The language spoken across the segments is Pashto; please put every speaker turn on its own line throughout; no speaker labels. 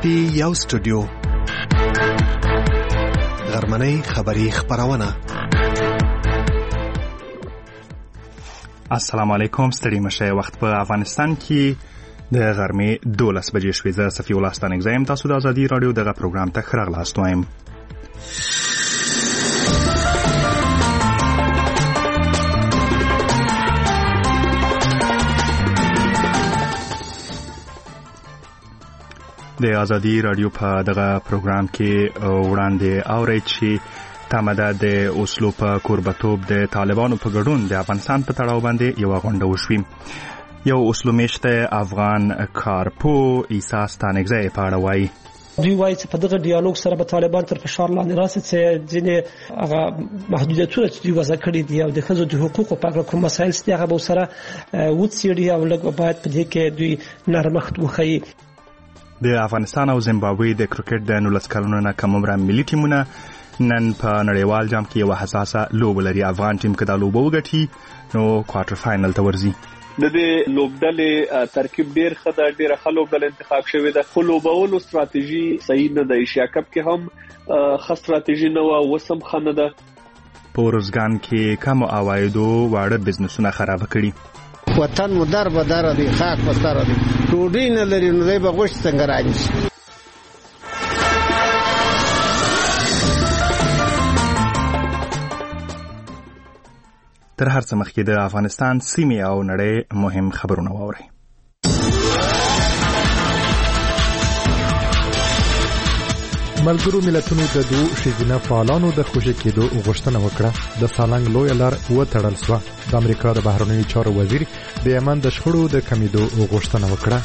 کې یو سټوډیو غرمنۍ خبری خبرونه.
السلام علیکم، ستړي مشه. وخت په افغانستان کې د غرمې 12 بجې شوې. زه صفي الله ستانک زایم. تاسو د ازادي رادیو دغه پروګرام ته ښه راغلاست وایم. د ازادي رادیو په دغه پروګرام کې وړاندې اورئ چې تمه ده د اوسلو په کوربتوب د طالبانو په ګډون د افغانستان په تړاو باندې یوه غونډه وشوي. یو اوسلو میشته افغان کارپو عیسی ستانکزی په اړه وایي.
دوی وایي چې په دغه ډیالوګ سره به طالبان تر فشار لاندې راسي چې ځینې هغه محدودیتونه چې دوی وضع کړي دي او د ښځو د حقوقو په اړه کوم مسایل چې هغه به ورسره وڅېړي او لږ باید په دې کې دوی نرمښت وښیي.
د افغانستان او زیمبابوې د کرکټ د 19 کلونو نه کم عمره ملي ټیمونه نن په نړیوال جام کې یوه حساسه لوبه لري. افغان ټیم که دا لوبه وګټي نو کوارټر فاینل ته ورځي.
د دې لوبډلې ترکیب ډیر ښه ده، ډیره ښه لوبډله انتخاب شوې ده، خو لوبولو ستراتیژي صحیح نه ده. ایشیا کپ کې هم ښه ستراتیژي نه وه، اوس هم ښه نه ده.
په ارزګان کې کمو عوایدو واړه بزنسونه خرابه کړي.
وطن مو در به در دی، خاک په سر دی، ډوډۍ نه لري نو دی به غوښت څنګه رانیسي.
تر هر څه مخکې د افغانستان سیمې او نړۍ مهم خبرونه واورئ.
ملګرو ملتونو د دوه ښځینه فعالانو د خوشي کېدو غوښتنه وکړه. د سالنګ لویه لار وتړل شوه. د امریکا د بهرنیو چارو وزیر د یمن د شخړو د کمیدو غوښتنه وکړه.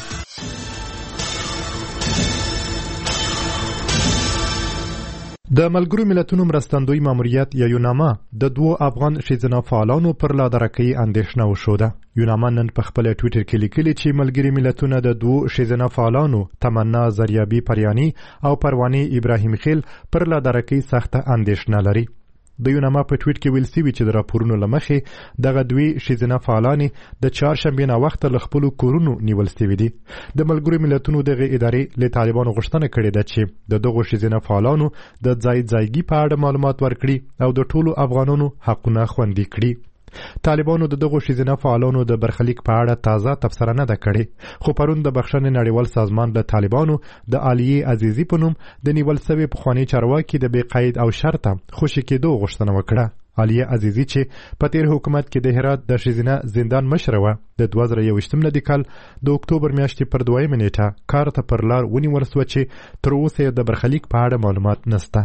د ملګرو ملتونو مرستندوی ماموریت یا یوناما د دوه افغان ښځینه فعالانو پر لادرکۍ اندېښنه وښوده. یوناما نن په خپل ټویټر کې لیکلي چې ملګري ملتونه د دوه ښځینه فعالانو تمنا زریابي پریانی او پروانې ابراهیم خیل پر لادرکۍ سخته اندېښنه لري. د یوناما په ټویټ کې ویل شوي چې د راپورونو له مخې دغه دوی ښځینه فعالانې د چهارشنبې ناوخته له خپلو کورونو نیول شوي دي. د ملګرو ملتونو دغه ادارې له طالبانو غوښتنه کړې ده چې د دغو ښځینه فعالانو د ځایګي په اړه معلومات ورکړي او د ټولو افغانانو حقونه خوندي کړي. طالبانو د دغو ښځینه فعالانو د برخلیک په اړه تازه تبصره نه ده کړې، خو پرون د بخښنې نړیوال سازمان له طالبانو د عالیه عزیزي په نوم د نیول شوي پخواني چارواکي د بې قید او شرطه خوشي کېدو غوښتنه وکړه. عالیه عزیزي چې په تیر حکومت کې د هرات د ښځینه زندان مشره وه، د 2021 میلادي کال د اکتوبر میاشتې پر 2 نیټه کار ته پر لار ونیول شوه چې تر اوسه د برخلیک په اړه معلومات نشته.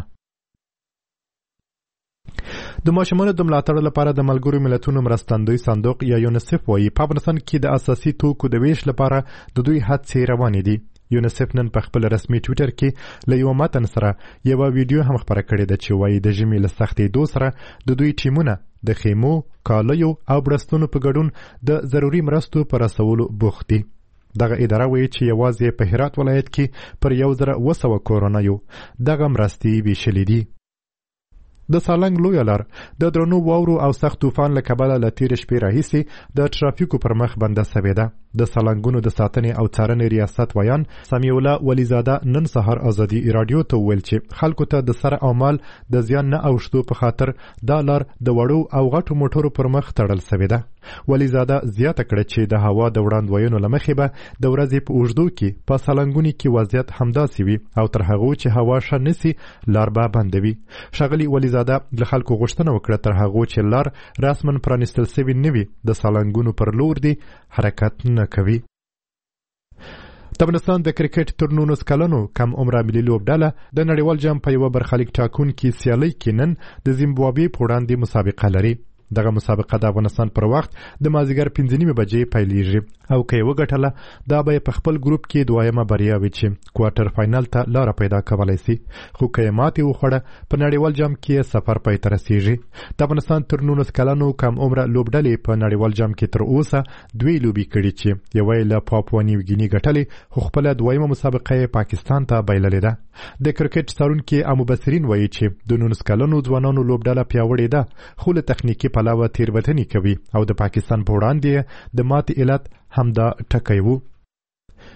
د ماشومانو د ملاتړ لپاره د ملګرو ملتونو مرستندوی صندوق یا یونیسف وایي په افغانستان کې د اساسي توکو د ویش لپاره د دوی هڅې روانې دي. یونیسف نن په خپل رسمي ټویټر کې له یو متن سره یوه ویډیو هم خپره کړې ده چې وایي د ژمي له سختېدو سره د دوی ټیمونه د خیمو، کالیو او بړستنو په ګډون د ضروري مرستو په رسولو بوخت دي. دغه اداره وایي چې یوازې په هرات ولایت کې پر 1200 کورنیو دغه مرستې ویشلې دي. د سالنګ لویه لار د درنو واورو او سخت طوفان له کبله له تېرې شپې راهیسې د ټرافیکو پر مخ بنده سوې ده. د سالنګونو د ساتنې او څارنې ریاست ویان سمیع الله ولیزاده نن سهار ازادي رادیو ته وویل چې خلکو ته د سر او مال د زیان نه اوښتو په خاطر دا لار د وړو او غټو موټرو پر مخ تړل سوې ده. ولیزاده زیاته کړه چې د هوا د وړاندوینو له مخې به د ورځې په اوږدو کې په سالنګونو کې وضعیت همداسې وي او تر هغو چې هوا ښه نسي لار به بندوي. ښاغلي ولیزاده له خلکو غوښتنه وکړه تر هغو چې لار رسماً پرانیستل سوي نه وي د سالنګونو پر لور دي حرکت نه کوي. د افغانستان د کرکټ تر 19 کلونو کم عمره ملي لوبډله د نړیوال جام په یوه برخلیک ټاکونکي سیالۍ کې نن د زیمبابوې په وړاندې مسابقه لري. دغه مسابقه د افغانستان پر وخت د مازدیګر 5:30 بجې پیلیږي او که یې وګټله دا به په خپل ګروپ کې دویمه بریا وي چې کوارټر فاینل ته لاره پیدا کولی شي، خو که یې ماتې وخوړه په نړیوال جام کې سفر پای ته رسیږي. د افغانستان تر 19 کلونو کم عمره لوبډلې په نړیوال جام کې تر اوسه 2 لوبې کړي چې یوه یې له پاپوا نیو ګیني ګټلې، خو خپله دویمه مسابقه یې پاکستان ته بایللې ده. د کرکټ څارونکي او مبصرین وایي چې د 19 کلونو ځوانانو لوبډله پیاوړې ده، خو له تخنیکي پلوه تېروتنې کوي او د پاکستان په وړاندې د ماتې علت همدا ټکی و.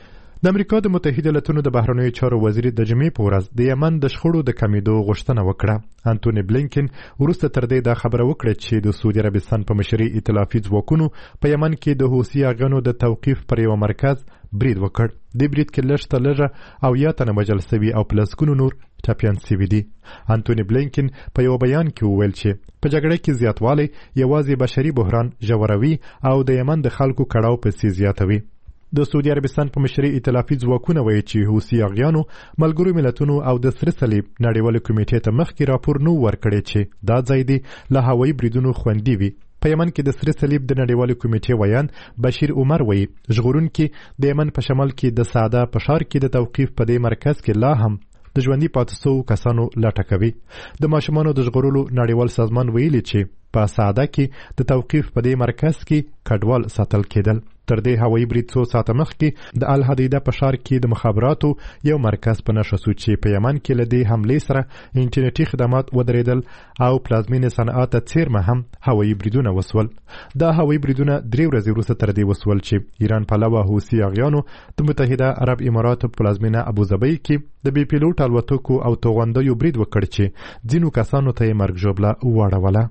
د امریکا د متحده ایالاتونو د بهرنیو چارو وزیر د جمعې په ورځ د یمن د شخړو د کمیدو غوښتنه وکړه. انټونی بلینکن وروسته تر دې دا خبره وکړه چې د سعودي عربستان په مشرۍ ائتلافي ځواکونو په یمن کې د حوثي اغیانو د توقیف پر یو مرکز برید وکړ. د برید کې لږ تر لږه 80 تنه وژل سوي او پلسګونو نور ټپیان سوي دي. انټونی بلینکن په یو بیان کې وویل چې په جګړه کې زیاتوالی یوازې بشري بحران ژوروي او د یمن د خلکو کړاو پسې زیاتوي. د سعودي عربستان په مشرۍ ائتلافي ځواکونه وایي چې حوثي اغیانو ملګرو ملتونو او د سره صلیب نړیوال کمیټې ته مخکې راپور نو ورکړی چې دا ځای دی له هوایي بریدونو خوندي وي. په یمن کې د سره صلیب د نړیوال کمیټې ویان بشیر عمر وایي ژغورونکي د یمن په شمال کې د ساده په ښار کې د توقیف په دې مرکز کې لا هم د ژوندي پاتې شوو کسانو لټه کوي. د ماشومانو د ژغورلو نړیوال سازمان ویلي چې په ساده کې د توقیف په دې مرکز کې کډوال ساتل کېدل. تر دې هوایي برید څو ساعته مخکې د الحدیده په ښار کې د مخابراتو یو مرکز په نښه شو چې په یمن کې له دې حملې سره انټرنیټي خدمات ودرېدل او پلازمینې صنعا ته څیرمه هم هوایي بریدونه وسول. دا هوایي بریدونه 3 ورځې وروسته تر دې وسول چې ایران پلوه حوثي اغیانو د متحده عرب اماراتو په پلازمینه ابوظبي کې د بې پیلوټ الوتکو او توغندیو برید وکړ چې ځینو کسانو ته یې مرګ ژوبله واړوله.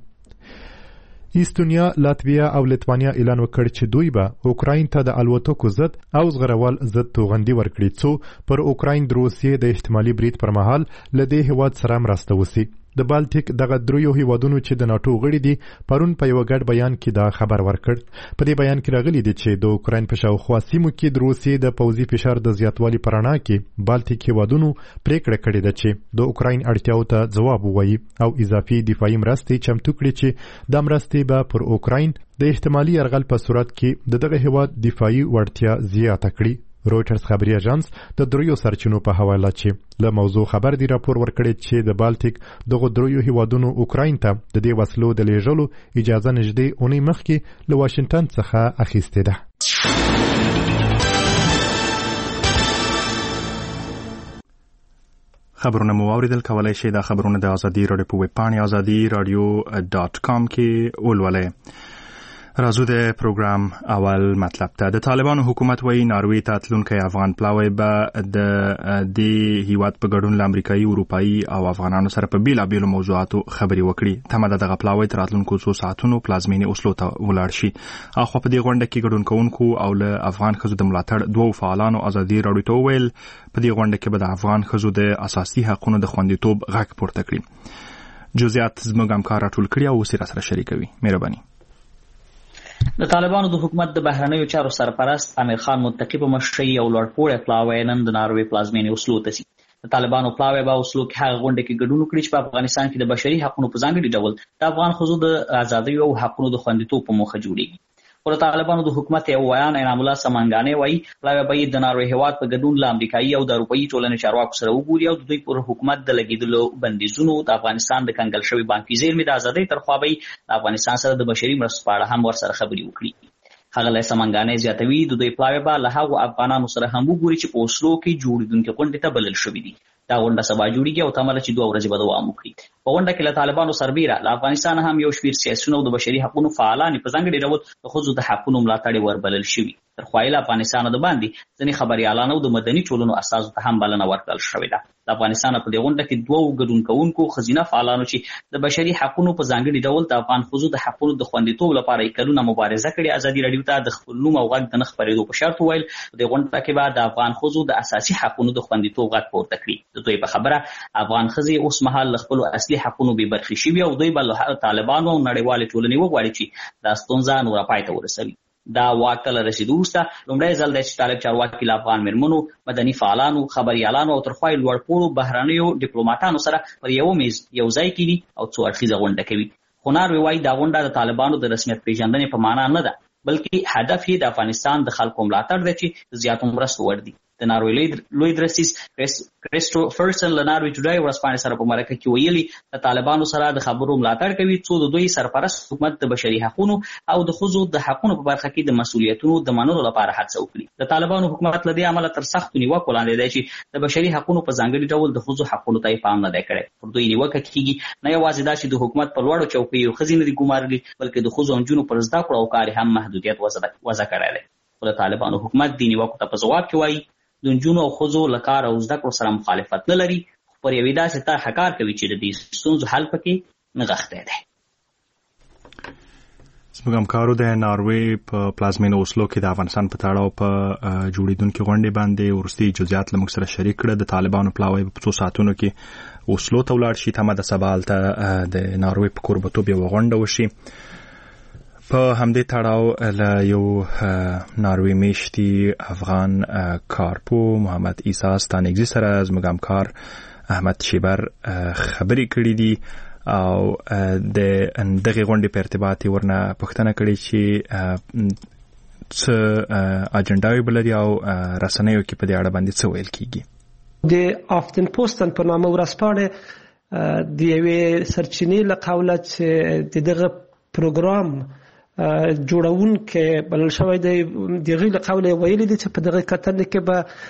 ایستونیا، لاتویا او لیتوانیا اعلان وکړ چې دوی به اوکراین ته د الوتکو ضد او زغروال ضد توغندي ورکړي څو پر اوکراین د روسیې د احتمالي برید پر مهال له دې هیواد سره مرسته وسی. د بالټیک دغه دریو هیوادونو چې د ناتو غړي دي پرون په یو ګډ بیان کې دا خبر ورکړ. په دې بیان کې راغلي دي چې د اوکراین په شاوخوا سیمو کې د روسیې د پوځي فشار د زیاتوالي په رڼا کې بالټیک هیوادونو پریکړه کړې ده چې د اوکراین اړتیاو ته ځواب ووایي او اضافي دفاعي مرستې چمتو کړي چې د مرستې به پر اوکراین د احتمالي یرغل په صورت کې دغه هیواد دفاعي وړتیا زیاته کړي. رویټرز خبري اژانس د دریو سرچینو په حواله چې له موضوع خبر دی راپور ورکړی چې د بالټیک دغه دریو هیوادونو اوکراین ته د دې وسلو د لیږلو اجازه نږدې اونۍ مخکې له واشنگټن څخه اخیستې ده.
خبرونه مو اوریدل. کولای شئ دا خبرونه د ازادي راډیو په ویب پاڼه azadi.radio.com کې ولولئ. راځو د پروګرام اول مطلب ته. د طالبانو حکومت وایي ناروې ته تلونکي افغان پلاوی به د دې هیواد په ګډون له امریکایي، اروپایي او افغانانو سره په بیلابیلو موضوعاتو خبرې وکړي. تمه ده دغه پلاوی تر راتلونکو څو ساعتونو پلازمینې اوسلو ته ولاړ شي. اخوا په دې غونډه کې ګډون کوونکو او له افغان ښځو د ملاتړ دوو فعالانو ازادي راډیو ته وویل په دې غونډه کې به د افغان ښځو د اساسي حقونو د خوندیتوب غږ پورته کړي. جزئیات زموږ همکار راټول کړي او اوس یې راسره شریکوي. مهرباني.
د طالبانو د حکومت د بهرنیو چارو سرپرست امیر خان متقی په مشرۍ یو لوړپوړی پلاوی نن د ناروې پلازمینې اوسلو ته ځي. د طالبانو پلاوی به اوسلو کې هغه غونډه کې ګډون وکړي چې په افغانستان کې د بشري حقوقو په ځانګړي ډول د افغان ښځو د ازادۍ او حقوقو د خوندیتوب په موخه جوړیږي. خو د طالبانو د حکومت یو ویان انعام الله سمنګانې وایي پلاوی به د ناروې هیواد په ګډون له امریکایي او د اروپایي ټولنې چارواکو سره وګوري او د دوی پر حکومت د لګیدلو بندیزونو، د افغانستان د کنګل شوي بانکي زیرمې د ازادۍ تر خوا به د افغانستان سره د بشري مرستو په اړه هم ورسره خبرې وکړي. هغه له سمنګانې زیاتوي د دوی پلاوی به له هغو افغانانو سره هم وګوري چې په اوسلو کې جوړیدونکې غونډې ته بلل شوي دي. دا غونډه سبا جوړیږي او تمه ده چې 2 ورځې به دوام وکړي. په غونډه کې له طالبانو سربیره له افغانستان هم یو شمېر سیاسیون او د بشري حقوقو فعالان په ځانګړي ډول د ښځو د حقوقو ملاتړ وربلل شوي. تر خوا یې له افغانستان د باندې ځینې خبریالان او د مدني ټولنو اساسو ته هم بلنه ورکړل شوې ده. د افغانستان په دې غونډه کې 2 ګډون کوونکو ښځینه فعالانو چې د بشري حقوقو په ځانګړي ډول د افغان ښځو د حقوقو د خوندیتوب لپاره کلونه مبارزه کړې، ازادي راډیو ته د خپل نوم او غږ د نه خپرېدو په شرط وویل په دې غونډه کې به د افغان ښځو د اساسي حقوقو د خوندیتوب غږ پورته کړي. د دوی په خبره افغان ښځې اوس مهال له خپلو اصلي حقوقو بې برخې شوي او دوی به له طالبانو او نړیوالې ټولنې وغواړي چې دا ستونزه نوره پای ته ورسوي. دا واک ته له رسېدو وروسته لومړی ځل دی چې طالب چارواکي له افغان مېرمنو، مدني فعالانو، خبریالانو او تر خوا یې لوړپوړو بهرنیو ډیپلوماټانو سره پر یوه میز یو ځای کېني او څو اړخیزه غونډه کوي. خو ناروې وایي دا غونډه د طالبانو د رسمیت پېژندنې په معنا نه ده، بلکې هدف یې د افغانستان د خلکو ملاتړ دی چې زیاتو مرستو ور دي. د ناروې لوی درسیز کریسټوفرسن له ناروې ټوډای ورځپاڼې سره په مرکه کې ویلي د طالبانو سره د خبرو ملاتړ کوي څو د دوی سرپرست حکومت د بشري حقوقو او د ښځو د حقوقو په برخه کې د مسؤلیتونو د منلو لپاره هڅه وکړي. د طالبانو حکومت له دې عمله تر سختو نیوکو لاندې دی چې د بشري حقوقو په ځانګړي ډول د ښځو حقوقو ته پام نه دی کړی. پر دوی نیوکه کېږي نه یوازې دا چې د حکومت پر لوړو چوکیو ښځې نه دي ګمارلي، بلکې د ښځو او نجونو پر زده کړو او کار هم محدودیت وضع کړی دی. خو د طالبانو حکومت دې نیوکو ته په ځواب کې وایي د نجونو او ښځو له کار او زده کړو سره مخالفت نه لري، پر یوې داسې طرحه کار کوي چې د دې ستونزو حل پکې نغښتی دی.
زموږ همکارو د ناروې په پلازمینه اوسلو کې د افغانستان په تړاو په جوړیدونکو غونډې باندې وروستي جزئیات له موږ سره شریک کړه. د طالبانو پلاوی په 2 ساعتونو کې اوسلو ته ولاړ شي. تمه د سبا هلته د ناروې په کوربتوب یوه غونډه وشي. په همدې تړاو له یو ناروې میشتي افغان کارپو محمد عیسی ستانکزي سره زموږ همکار احمد شیبر خبرې کړې دي او د دغه غونډې په ارتباط ورنه پوښتنه کړې چې څه اجنډاوي بلري او رسنیو کې په دې اړه باندې څه ویل کیږي.
د آفتن پوسټن په نامه ورځپاڼه د یوې سرچینې له قوله چې دغه پروګرام جوړونکي بلل شوی دی دغه له قوله ویلي دي چې په دغه کتنې کې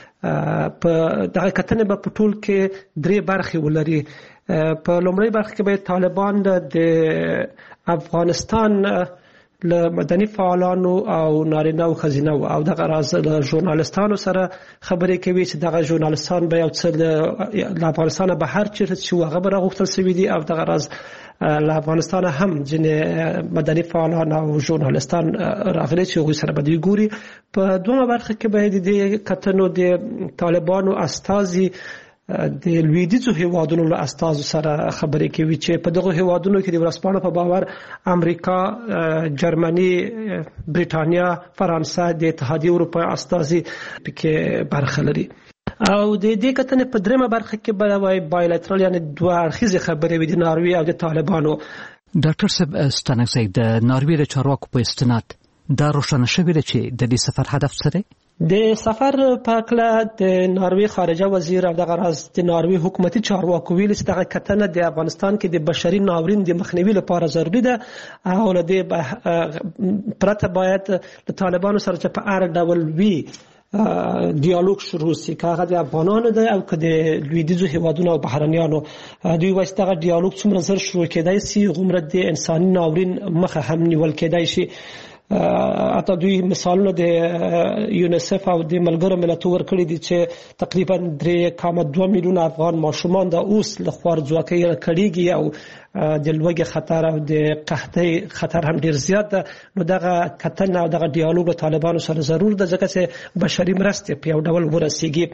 په ټول کې 3 برخې ولري. په لومړی برخه کې به طالبان د افغانستان له مدني فعالانو او نارینه او ښځینه او دغه راز له ژورنالستانو سره خبرې کوي چې دغه ژورنالستان به یو څه له افغانستان بهر چیرته چې هغه به راغوښتل شوي دي او دغه راز له افغانستان هم ځینې مدني فعالان او ژورنالستان راغلي چې هغوی سره به دوی ګوري. په دویمه برخه کې به د دې کتنو د طالبانو استازي د لویدیځو هیوادونو له استازو سره خبرې کوي چې په دغه هیوادونو کې د ورځپاڼو په باور امریکا، جرمني، بریټانیا، فرانسه، د اتحادیې اروپا استازي پکې برخه لري. او د دې کتنې په درېمه برخه کې به بایلاترال یعنی دوه اړخیزې خبرې وي د ناروې او د طالبانو.
ډاکټر صاحب ستانکزي د ناروې د چارواکو په استناد دا روښانه شوې ده چې د دې سفر هدف څه دی؟
د سفر په اړه د ناروې خارجه وزیر او دغه راز د ناروې حکومتي چارواکو ویلي چې دغه کتنه د افغانستان کې د بشري ناورین د مخنیوي لپاره ضروري ده او له دې پرته باید له طالبانو سره چې په هر ډول وي ډیالوګ شروع شي، که هغه د افغانانو ده او که د لویدیځو هیوادونو او بهرنیانو. دوی وایي چې دغه ډیالوګ څومره زر شروع کېدای شي غومره د انساني ناورین مخه هم نیول کېدای شي. اته دوی مثالونه د یونیسف او د ملګرو ملتونو ورکړي دي چې تقریبا 3.2 میلیون افغان ماشومان د اوس له خوارځواکۍ کړيږي او د لوږې خطر او د قحطۍ خطر هم ډیر زیات ده. نو دغه کتنه او دغه ډیالوګ طالبانو سره ضرور ده ځکه چې بشري مرستې په یو ډول ورسیږي.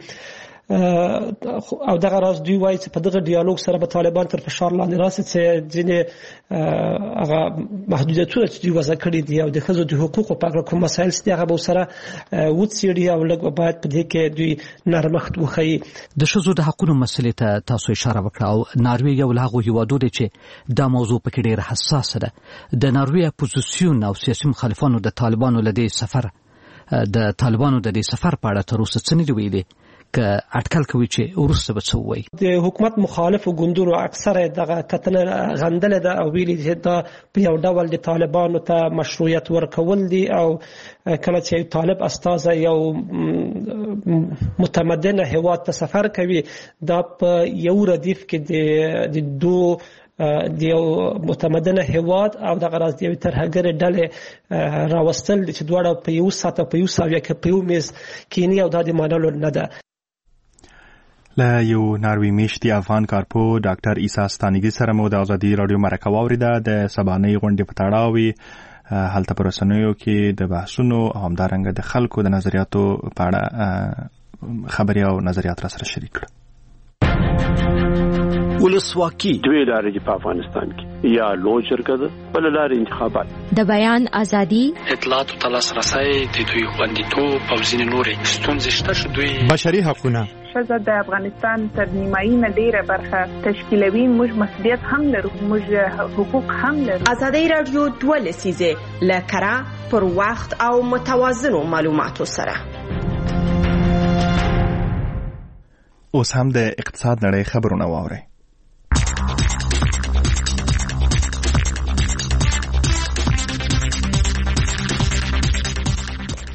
او دغه راز دوی وایي چې په دغه ډیالوګ سره به طالبان تر فشار لاندې راسي چې ځینې هغه محدودیتونه چې دوی وضع کړي دي او د ښځو د حقوقو په اړه کوم مسایل چې هغه به سره وڅېړي او لږ باید په دې کې دوی نرمښت وښیي.
د ښځو د حقوقو مسلې ته تاسو اشاره وکړه او ناروې یو له هغو هیوادو دی چې دا موضوع پکې ډېره حساسه ده. د ناروې اپوزیسیون او سیاسي مخالفانو د طالبانو له دې سفر په اړه تر اوسه څه نه دي ویلي که اټکل کوي چې وروسته به څه وایي؟
د حکومت مخالفو ګوندونو اکثره دغه کتنه غندلې ده او ویلي چې دا په یو ډول د طالبانو ته مشروعیت ورکول دي او کله چې طالب استازی یو متمدن هیواد ته سفر کوي دا په یو ردیف کې د دوه د یو متمدن هیواد او دغه راز د یو ترهګر ډلې راوستل چې دواړه په یو ساعت په یو ساویه کې په یو میز کینی او د مانلو نه ده.
له یو ناروې میشتي افغان کارپو ډاکټر عیسی ستانکزي سره مو د ازادي رادیو مرکه واوریده. د سبانۍ غونډې په تړاو هلته په رسنیو کې د بحثونو او همدارنګه د خلکو د نظریاتو په اړه خبري او نظریات را سره شریک کړل.
ولسواکي دوی لارې دي په افغانستان کې یا لوی جرګه ده بل لارې انتخابات
د بیان ازادي
اطلاعات او تلاسرسي د دوی خوندیتوب او ځینې نورې ستونزې شته چې دوی
بشري حقوقونه
ښځه د افغانستان تر نیمایي نه ډیره برخه تشکیلوي. موږ مسؤلیت هم لرو، موږ حقوق هم لرو.
ازادي رادیو 2 لسیزه لکرا پر وخت او متوازنو معلوماتو سره.
اوس هم د اقتصاد نړۍ خبرونه واورئ.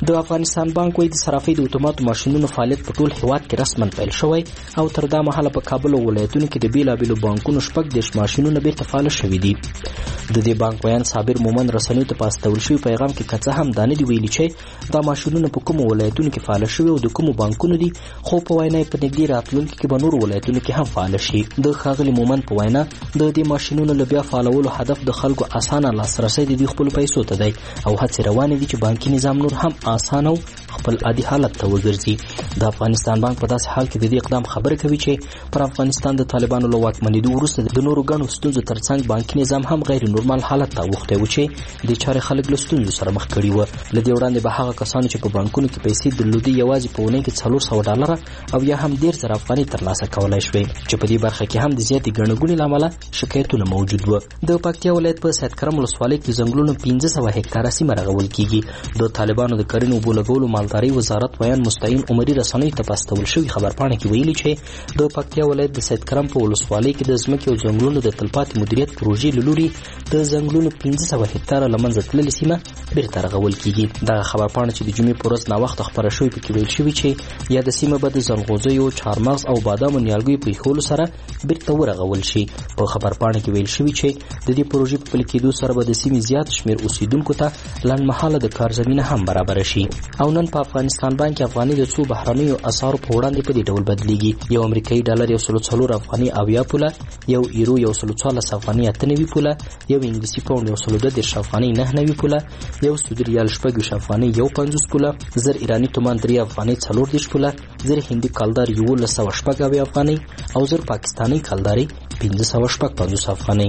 د افغانستان بانک وایي د صرافۍ د اتوماتو ماشینونو فعالیت په ټول هیواد کې رسماً پیل شوی او تر دا مهاله په کابل او ولایتونو کې د بیلابیلو بانکونو 14 ماشینونه بیرته فعال شوي دي. د دې بانک ویان صابر مومن رسنیو ته په استول شوي پیغام کې که څه هم دا نه دي ویلي چې دا ماشینونه په کومو ولایتونو کې فعال شوي او د کومو بانکونو دي، خو په وینا یې په نږدې راتلونکي کې به نورو ولایتونو کې هم فعال شي. د ښاغلي مومن په وینا د دې ماشینونو له بیا فعالولو هدف د خلکو اسانه لاسرسی د دوی خپلو پیسو ته دی او هڅې روانې دي چې بانکي نظام نور هم اسانه او خپل عادي حالت ته وګرځي. د افغانستان بانک په داسې حال کې د دې اقدام خبره کوي چې پر افغانستان د طالبانو له واکمنېدو وروسته د نورو ګڼو ستونزو ترڅنګ بانکي نظام هم غیر نورمال حالت ته اوښتی و چې د چارې خلک له ستونزو سره مخ کړي وو. له دې وړاندې به هغه کسانو چې په بانکونو کې پیسې درلودې یوازې په اونۍ کې $400 او یا هم 10,000 افغانۍ ترلاسه کولی شوې، چې په دې برخه کې هم د زیاتې ګڼه ګوڼې له امله شکایتونه موجود وو. د پکتیا ولایت په سید کرم ولسوالۍ کې ځنګلونو 1500 هکتاره سیمه رغول کېږي. د طالبانو د کرنې اوبو لګولو مالدارۍ وزارت ویان مستعین عمري رسنیو ته په استول شوي خبرپاڼه کې ویلي چې د پکتیا ولایت د سید کرم په ولسوالۍ کې د ځمکې او ځنګلونو د تلپاتې مدیریت پروژې له لوري د ځنګلونو 1500 هکتاره له منځه تللې سیمه بیرته رغول کېږي. دغه خبرپاڼه چې د جمعې په ورځ ناوخته خپره شوې پکې ویل شوي چې یاده سیمه به د ځنغوزیو، چهارمغز او بادامو نیالګیو په ایښولو سره بیرته ورغول شي. په خبرپاڼه کې ویل شوي چې د دې پروژې په پلي کېدو سره به د سیمې زیات شمېر اوسیدونکو ته لنډمهاله د کار زمینه هم برابره شي. او نن په افغانستان باندې افغاني د څو بهرنیو اسعارو په وړاندې په دې ډول بدلیږي. یو امریکایي ډالر 104 افغاني 80 پوله، یو یورو 114 افغاني 98 پوله، یو انګلیسي پاوند 110 افغاني 99 پوله، یو سعودي ریال 14 افغاني 50 پوله، زر ایرانی تومان 3 افغاني 40 پوله، زر هندي کالدار 1114 افغاني او زر پاکستاني کالداري 1550 افغاني.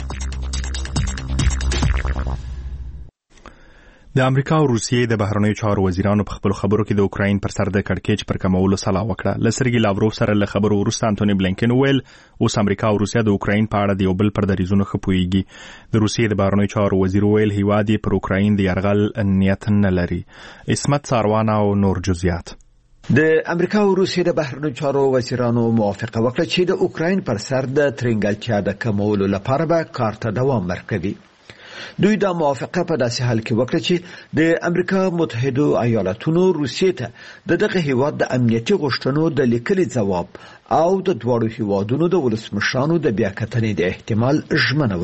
د امریکا او روسیې د بهرنیو چارو وزیرانو په خپل خبرو کې د اوکراین پر سر د کړکېچ پر کمولو سلا وکړه. له سرګي لاوروف سره له خبرو وروسته انټونی بلینکن ویل اوس امریکا او روسیا د اوکراین په اړه د یو بل پر دریځونو ښه پوهیږي. د روسیې د بهرنیو چارو وزیر ویل هیواد یې پر اوکراین د یرغل نیت نه لري. اسمت ساروان او نور جزئیات.
د امریکا او روسیې د بهرنیو چارو وزیرانو موافقه وکړه چې د اوکراین پر سر د ترنګلتیا د کمولو لپاره به کار ته دوام ورکوي. دوی دا موافقه په داسې حال کې وکړه چې د امریکا متحده ایالاتونو روسیې ته دغه هیواد د امنیتي غوښتنو د لیکلي ځواب او د دواړو هیوادونو د ولسمشرانو د بیاکتنې د احتمال ژمنه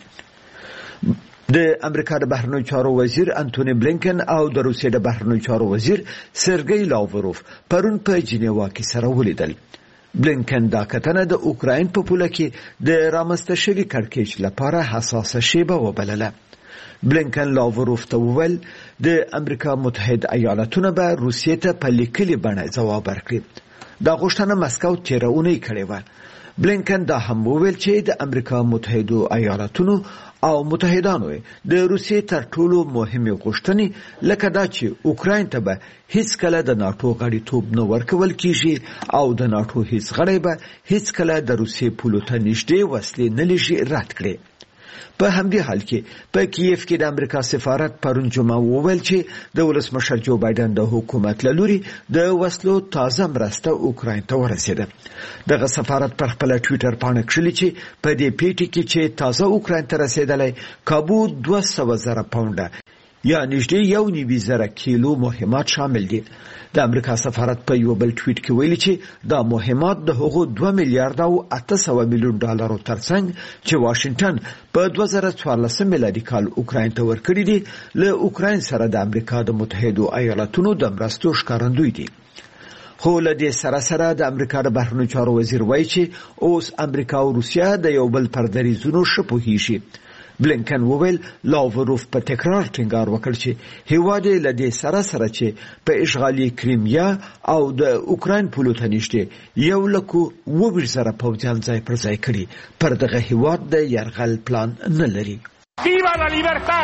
ورکړه. د امریکا د بهرنیو چارو وزیر انټونی بلینکن او د روسیې د بهرنیو چارو وزیر سرګی لاوروف پرون په جنیوا کې سره ولیدل. بلینکن دا کتنه د اوکراین په پوله کې د رامنځته شوي کړکېچ لپاره حساسه شیبه وبلله. بلینکن لاوروف ته وویل د امریکا متحده ایالاتونو به روسیې ته په لیکلي بڼه ځواب ورکړي. دا غوښتنه مسکو تېره اونۍ کړې وه. بلینکن دا هم وویل چې د امریکا متحده ایالاتونو او متحدانو د روسیې تر ټولو مهمه غوښتنې لکه دا چې اوکراین ته به هیڅ کله د ناتو غړیتوب نه ورکول کیږي او د ناتو هیڅ غړی به هیڅ کله د روسیې پولو ته نږدې وسلې نه لېږي رد کړي. په همدې حال کې په کیف کې د امریکا سفارت پرون جمعه وویل چې د ولسمشر جو بایدن د حکومت له لوري د وسلو تازه مرسته اوکراین ته ورسېده. دغه سفارت پر خپل ټویټر باندې کړلي چې په دې پیټي کې چې تازه اوکراین ته رسیدلای کابو 200,000 پاونډه یا نږدې 1,000 کیلو مهمات شامل دي. د امریکا سفارت په یو بل ټویټ کې ویلي چې دا مهمات د هغو 2 میلیارډ او 800 میلیون ډالرو ترڅنګ چې واشنگټن په 2014 میلادي کال اوکراین ته ورکړي دي له اوکراین سره د امریکا د متحده ایالاتونو د مرستو ښکارندوی دي. خو له دې سره سره د امریکا د بهرنیو چارو وزیر وایي چې اوس امریکا او روسیا د یو بل پر دریځونو ښه پوهیږي. بلینکن وویل لاوروف په تکرار ټینګار وکړ چې هیواد له دې سره سره چې په اشغالي کریمیا او د اوکراین پولو ته نږدې 1,20,000 پوځیان ځای پر ځای کړي پر دغه هیواد د یرغل پلان نه لري.
ویوا لا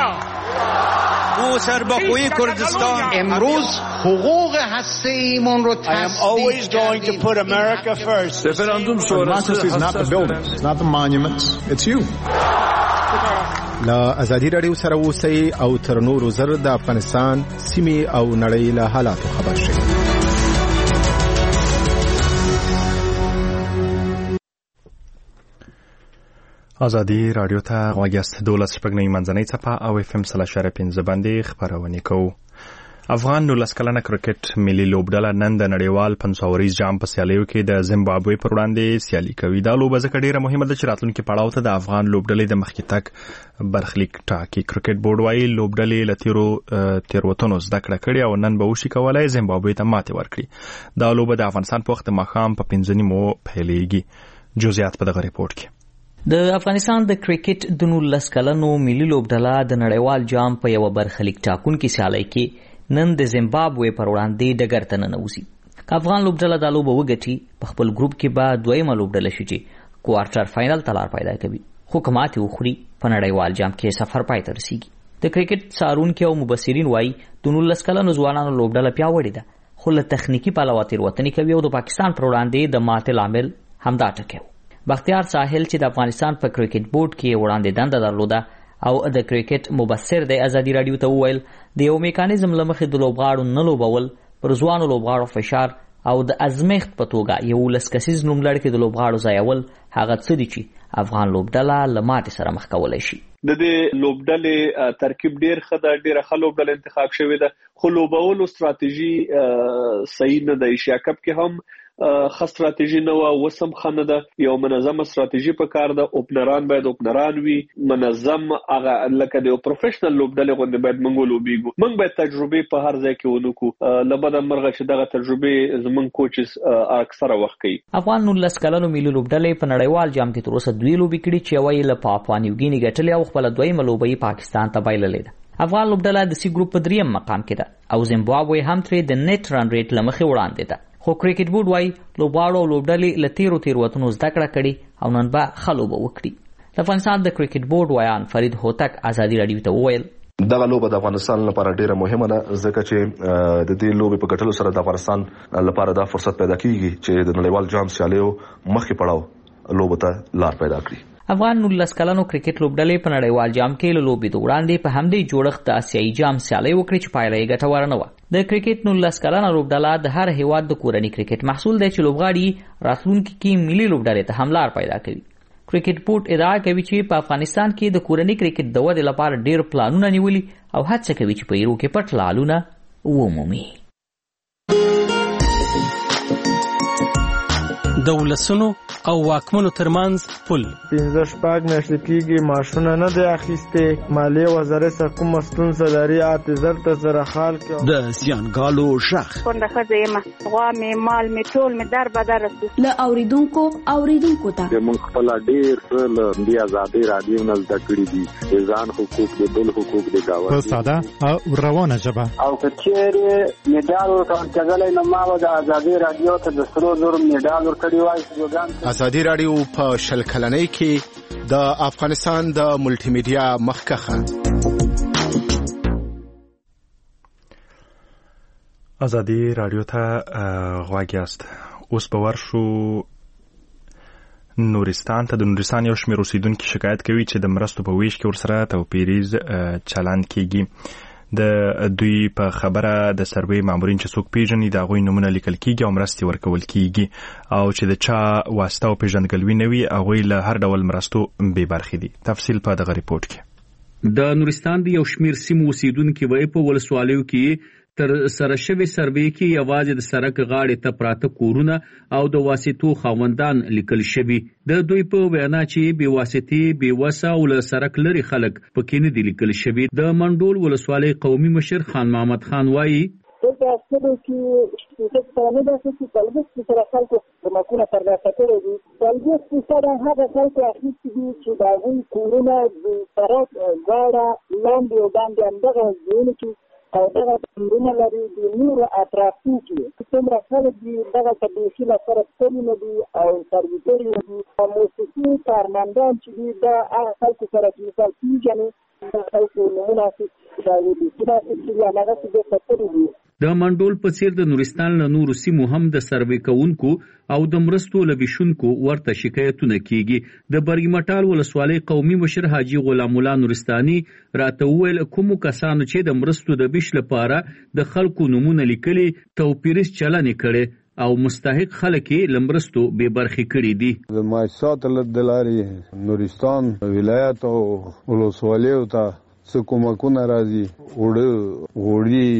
لیبرتا او سربخوی کردستان
امروز حقوق هسته‌ایمون رو
I am always going to put America first.
Referendum شورای is not the buildings, it's not the monuments, it's you.
لا ازادي رادیو سره اوسئ او تر نورو زر د افغانستان سیمې او نړۍ له حالاتو خبر شئ.
ازادي رادیو ته غوږ یاست. 12 شپږ منځنۍ څپه او FM 3.5 باندې خبرونه کوو. افغان 19 کلنه کرکټ ملي لوبډله نن د نړیوال 500 جام په سیالیو کې د زیمبابوې پر وړاندې سیالي کوي. دا لوبه ځکه ډیره مهمه ده چې راتلونکي پړاو ته د افغان لوبډلې د مخکې تګ برخلیک ټاکي. کرکټ بورډ وايي لوبډلې له تیروتنو زده کړه کړې او نن به وشي کولای زیمبابوې ته ماتې ورکړي. دا لوبه د افغانستان په وخت ماښام په 5:30 پیلېږي. جزئیات په دغه ریپورت کې.
د افغانستان د کرکټ د 19 کلنو ملي لوبډله د نړیوال جام په یو برخلیک ټاکونکي سیالي کې نن د زیمبابوې پر وړاندې ډګر ته ننوځي. افغان لوبډله د لوبه وګټي په خپل ګروپ کې به دویمه لوبډله شي چې کوارټر فائنل ته لار پیدا کوي. خو کماتې وخوري په نړیوال جام کې سفر پای ته رسیږي. د کرکټ څارونکي او مبصرین وایي د 19 کلنو ځوانانو لوبډله پیاوړې ده خو له تخنیکی پلوه تېروتنې کوي او د پاکستان پر وړاندې د ماتې لامل همدا ټکی و. بختیار ساحل چې د افغانستان په کرکټ بورډ کې وړاندې دنده درلوده او د کرکټ مبصر د ازادي رادیو ته وویل د یو میکانیزم له مخې د لوبغاړو نه لوبول پر ځوانو لوبغاړو فشار او د ازمیښت په توګه یو لسکسیز نوملړ کې د لوبغاړو ځایول هغه څه دي چې افغان لوبډله له ماتې سره مخ کولی شي.
د دې لوبډلې ترکیب ډیر ښه ده، ډیره ښه لوبډله انتخاب شوې ده، خو لوبولو ستراتیژي صحیح نه ده. ایشیا کپ کې هم ښه ستراتیژي نه وه، اوس هم ښه نه ده. یو منظمه ستراتیژي پکار ده. اوپنران باید اوپنران وي، منظم، هغه لکه د یو پروفیشنل لوبډلې غوندې باید موږ ولوبېږو. موږ باید تجربې په هر ځای کې ونه کړو. له بده مرغه چې دغه تجربې زموږ کوچز اکثره وخت کوي.
افغان 19 کلنو ملي لوبډلې په نړیوال جام کې تر اوسه 2 لوبې کړي چې یوه یې له پاپوا نیوګیني ګټلې او خپله دویمه لوبه یې پاکستان ته بایللې ده. افغان لوبډله د سی ګروپ په 3م مقام کې ده او زیمبابوې هم ترې د نیټ رن ریټ له مخې وړاندې ده. خو کرکټ بورډ وايي لوبغاړو او لوبډلې له تیروتنو زده کړه کړې او نن به ښه لوبه وکړي. د افغانستان د کرکټ بورډ ویان فرید هوتک ازادي رادیو ته وویل
دغه لوبه د افغانستان لپاره ډیره مهمه ده ځکه چې د دې لوبې په ګټلو سره د افغانستان لپاره دا فرصت پیدا کیږي چې د نړیوال جام سیالیو مخکې پړاو لوبه ته لار پیدا کړي.
افغان 19 کلنو کرکټ لوبډلې په نړیوال جام کې له لوبې د وړاندې په همدې جوړښت د آسیایي جام سیالي وکړي چې پایله یې ګټوره نه وه. د کرکټ 19 کلنه لوبډله د هر هیواد د کورني کرکټ محصول دی چې لوبغاړي راتلونکي کې ملي لوبډلې ته هم لار پیدا کوي. کرکټ بورډ ادعا کوي چې په افغانستان کې د کورني کرکټ د ودې لپاره ډېر پلانونه نیولي او هڅه کوي چې په ایرو کې پټ لالونه ومومي.
د ولسونو او واکمنو ترمنځ پل
15 میاشتې کېږي معاشونه نه دی اخیستې. مالیې وزارت څخه کومه ستونزه لري اعتذار ته سره حال کړه.
د زیانګالو شخ
کونډه ښځه یم، غوا مې مال مې ټول مې در بدر رسو
له اوریدونکو ته
موږ خپل ډېر له دې ازادي رادیو نه زده کړي دي ځان حقوق د بل حقوق د گاوه
په ساده او روانه ژبه
او کچېره میډال ورکړل نو ما د ازادي رادیو ته د 300 میډال ورکړی وای.
ازادي رادیو په شل کلنۍ کې د افغانستان د ملټي میډیا مخکخه.
ازادي رادیو ته غواړئ یاست. اوس به ورشو نورستان ته. د نورستان یو شمېر اوسیدونکي شکایت کوي چې د مرستو په ویش کې ورسره توپیریز چلند کیږي. د دوی په خبره د سروې مامورین چې څوک پیژني د هغوی نومونه لیکل کیږي او مرستې ورکول کیږي او چې د چا واسطه او پیژندګلوي نه وي هغوی له هر ډول مرستو بې برخې دي. تفصیل په دغه ریپورت کې.
د نورستان د یو شمېر سیمو اوسیدونکي وایي په ولسوالیو کې تر سره شوی سروې کې یوازې د سړک غاړې ته پراته کورونه او د واسطو خاوندان لیکل شوي. د دوی په وینا چې بې واسطې بې وسه او له سړک لرې خلک پکې نه دي لیکل شوي. د منډول ولسوالۍ قومي مشر خان محمد خان وایي
دلته اصلو کې څه نه ده چې کلبس سره خلکو کومکونه ترلاسه کړي دي. کلبس سره هغه خلکو اخیستي دي چې د هغوی کورونه د سړک غاړه لاندې او باندې همدغه ځایونو کې او دغه کورونه لري د نورو اطرافو کې څومره خلک دي دغه طبیعي لپاره ستړي نه دي او سرویسري نه دي. موسیقي کارمندان چې دي دا هغه خلکو سره چې مثال پیژني د خلکو نمونه اخیستي دا دي چې هغه څه دې ستړي دي.
د منډول په څیر د نورستان له نورو سیمو هم د سروې کوونکو او د مرستو له ویشونکو ورته شکایتونه کیږي. د برګمټال ولسوالۍ قومي مشر حاجی غلام الله نورستاني راته وویل کومو کسانو چې د مرستو د ویش لپاره د خلکو نمونه لیکلي توپیریز چلند کړي او مستحق خلک لمرستو به برخې کړي دي.
د مایسات لدلاري نورستان ولایت او ولسوالیو ته څه کومکونه راځي وړه غوړي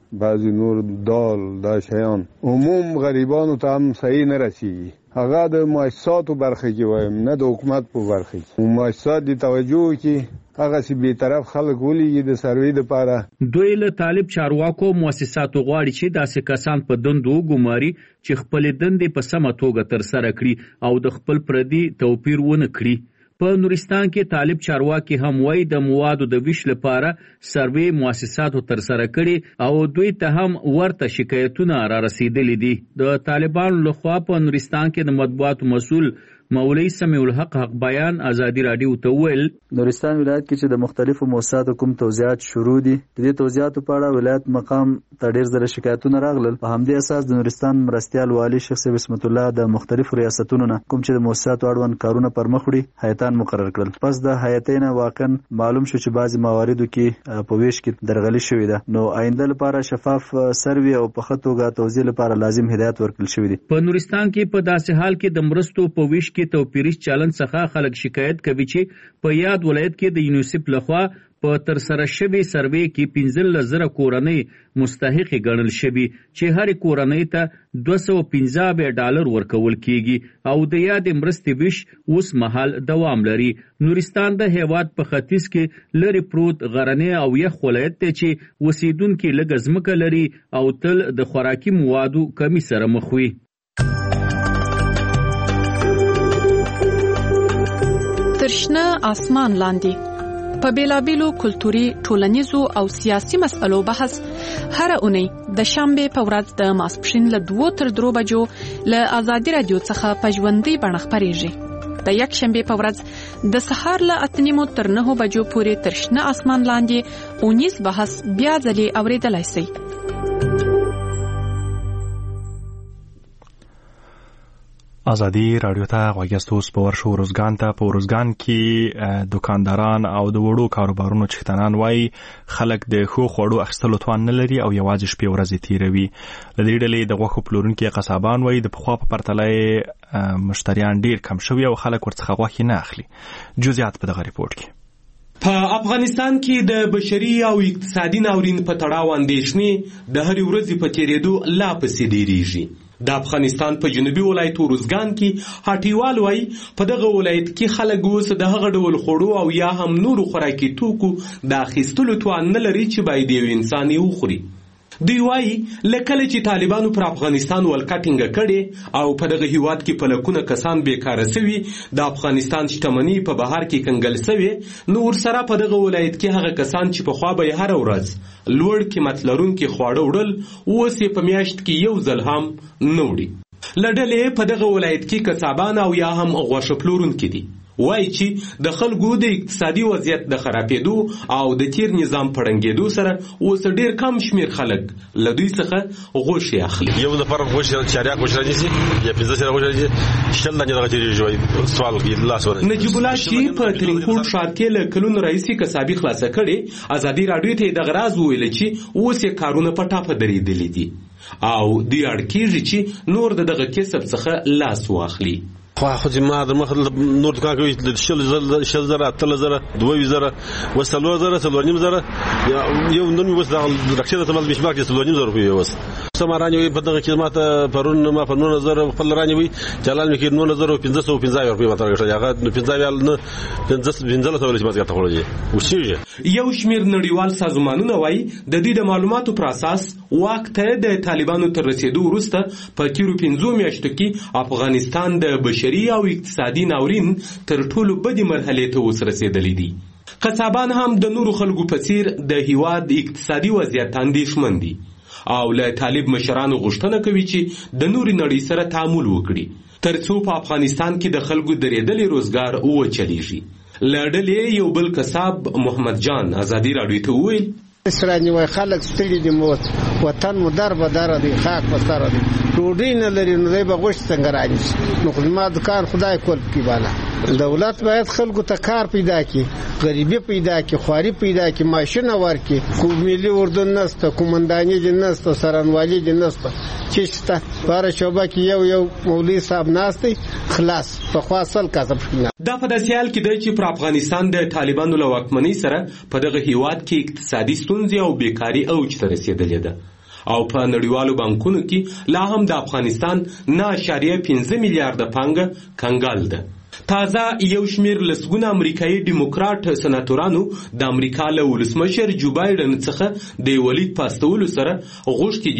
بعضی نور دال دا شیان عموم غریبانو ته هم صحیح نه رسیږي. هغه د مؤسساتو برخه کې وایم، نه د حکومت په برخه کې. مؤسسات دي توجه کې هغه سی به طرف خلک ولېږي د سروې لپاره.
دوی له طالب چارواکو مؤسساتو غواړي چې داسې کسان په دندو ګماري چې خپل دندې په سمه توګه تر سره کړي او د خپل پردي توپیر ونه کړي. په نورستان کې طالب چارواکي هم وایي د موادو د ویش لپاره سروې مؤسساتو تر سره کړي او دوی ته هم ورته شکایتونه را رسیدلي دي. د طالبانو لخوا په نورستان کې د مطبوعاتو مسؤل مولوی سمیع الحق حق بیان ازادي رادیو ته ویل
نورستان ولایت کې چې د مختلفو مؤسساتو کوم توزیعات شروع دي، د دې توزیعاتو په اړه ولایت مقام ته ډېر زره شکایتونه راغلل. په همدې اساس د نورستان مرستیال والی شیخ صاحب اسمت الله د مختلفو ریاستونو نه کوم چې د مؤسساتو اړوند کارونه پر مخ وړي هیئتان مقرر کړل. پس د هیئتین واقعا معلوم شو چې بعضی مواردو کې په ویش کې درغلي شوې ده، نو آینده لپاره شفاف سروي او په ښه توګه توزیع لپاره لازم هدایت ورکړل شوی دی.
په نورستان کې په داسې حال کې د مرستو په ویش کې توپیري چلن څخه خلک شکایت کوي چې په یاد ولایت کې د یونیسف لخوا په تر سره شوی سروې کې 15,000 کورنۍ مستحق ګڼل شوی چې هر کورنۍ ته $215 ورکول کیږي او د یاد مرستې ویش اوس مهال دوام لري. نورستان د هیواد په ختیځ کې لري پروت غرنی او یخ ولایت ته چې اوسیدونکو لږ ځمکه لري او تل د خوراکي موادو کمی سره مخ وي.
ترشنه آسمان لاندې په بیلابیلو کلتوري، ټولنیزو او سیاسي مسئلو بحث هر اونۍ د شنبه په ورځ د ماسپښین له 2 تر 3 بجو له ازادي رادیو څخه په ژوندۍ بڼه خپرېږي. د یک شنبه په ورځ د سهار له 8:30 تر 9 بجو پورې ترشنه آسمان لاندې اونیز بحث بیا ځلې اوریدلای شئ.
ازادي رادیو ته غوږیاست. اوس په ورشو روزګان ته. په روزګان کې دکانداران او د وړو کاروبارونو چښتنان وایي خلک د ښو خوړو اخیستلو توان نه لري او یوازې شپې ورځې تیروي. له دې ډلې د غوښو پلورونکي قصابان وایي د پخوا په پرتله مشتریان ډیر کم شوي او خلک ورڅخه غوښې نه اخلي. جزئیات په دغه ریپورت کې.
په افغانستان کې د بشري او اقتصادي ناورین په تړاو اندېښنې د هرې ورځې په تیریدو لا پسې ډیریږي. د افغانستان په جنوبي ولایت روزګان کې هټیوال وایي په دغه ولایت کې خلک اوس د هغه ډول خوړو او یا هم نورو خوراکي توکو د اخیستلو توان نه لري چې باید یو انسان یې وخوري. دوی وایي له کله چې طالبانو پر افغانستان ولکه ټینګه کړې او په دغه هیواد کې په لکونه کسان بیکاره سوي، د افغانستان شتمني په بهر کې کنګل سوي، نو ورسره په دغه ولایت کې هغه کسان چې پخوا به یې هره ورځ لوړ قیمت لرونکي خواړه وړل اوس یې په میاشت کې یو ځل هم نه وړي. له ډلې په دغه ولایت کې قصابان او یا هم غوښه پلورونکي دي. وایي چې د خلکو د اقتصادي وضعیت د خرابېدو او د تیر نظام په ړنګېدو سره اوس ډېر کم شمېر خلک له دوی څخه غوښې اخلي.
یو نفر غوښه چاریا غوښه راځي یا 15 سره غوښه راځي شل نه دغه تیریږي. سوال کې الله سره
نجیب الله چې په ترینکوټ ښار کې له کلونو راهیسې قصابي خلاصه کړې، ازادي راډیو ته دغه راز وویل چې اوس یې کارونه په ټاپه درېدلي دي او دوی اړ کېږي چې نور د دغه کسب څخه لاس واخلي.
خو ما د مخ نور دکان کوي د شل زره 3000 2000 و3000 3000 یو نن وس د رکشې ته مال بشمار کې 3000 روپیه وس سمارانه په دغه کې ماته پرون ما په 9000 خپل رانه وي چلان مې کې 9550 روپیه ماته راغلی هغه 50 نه 15 ته ولې ماته تخولې وشي.
یو شمیر نړیوال سازمانونه وایي د دې د معلوماتو پر اساس وخت د طالبانو تر رسیدو وروسته په تیرو 15 میاشتو کې افغانستان د بشري او اقتصادي ناورین تر ټولو بدې مرحلې ته اوس رسیدلی دي. قصابان هم د نورو خلکو په څیر د هیواد اقتصادي وضعیت اندېښمن دي او له طالب مشرانو غوښتنه کوي چې د نوري نړۍ سره تعامل وکړي ترڅو په افغانستان کې د خلکو درېدلې روزګار وچلیږي. له ډلې یو بل قصاب محمد جان ازادي راډیو ته وویل
اسرائیل وای خلک ستړي دي، موت وطن مو در به در دی، خاک په سر دی، ډوډۍ نه لري، نو دی به غوښت څنګه راځي. نو خو ما دکان خدای کول کی بالا دولت باید خلکو ته کار پیدا کړي، غریبي پیدا کړي، خواري پیدا کړي، ماشین ورکړي. کو ملي اردن نسته، کومنداني دي نسته، سرانوالي دي نسته، چشته بار شوبه کې یو مولوی صاحب ناشتي خلاص په خاصل کسب شنه.
دا په داسې حال کې دی چې پر افغانستان د طالبانو له واکمنۍ سره په دغه هیواد کې اقتصادي ستونزې او بیکاري اوج ته رسیدلې ده. او په نړیوالو بانکونو کې لا هم د افغانستان 9.5 میلیارډ پانګه کنګال ده. تازه یو شمیر لسګونه امریکایي ډیموکراټ سناتورانو د امریکا له ولسمشر جو بایدن څخه د ولید پاستولو سره غوښتي